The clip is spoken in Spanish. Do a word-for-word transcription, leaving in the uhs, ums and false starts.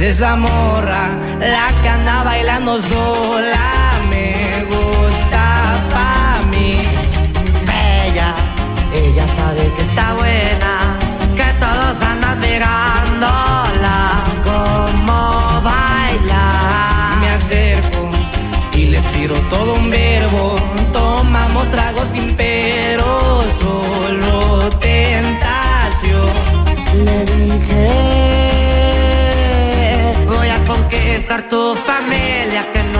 esa morra, la que anda bailando sola, me gusta pa' mí. Ella, ella sabe que está buena.